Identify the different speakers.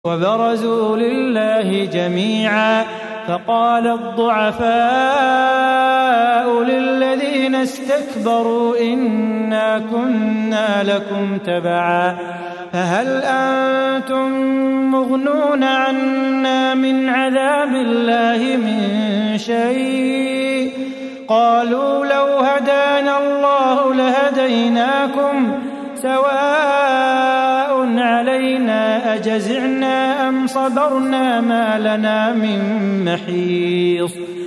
Speaker 1: وبرزوا لله جميعا فقال الضعفاء للذين استكبروا إنا كنا لكم تبعا فهل أنتم مغنون عنا من عذاب الله من شيء قالوا لو هدانا الله لهديناكم سواء علينا أجزعنا أم صبرنا ما لنا من محيص